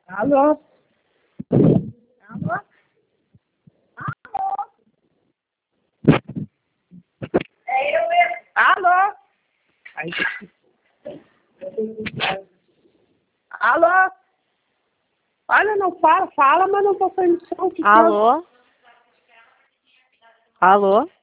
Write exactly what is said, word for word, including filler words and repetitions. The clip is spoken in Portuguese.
Alô? Alô? Alô? É eu mesmo. Alô? Ai. Alô? Olha, não fala, fala, mas não tô saindo som. Alô? Alô?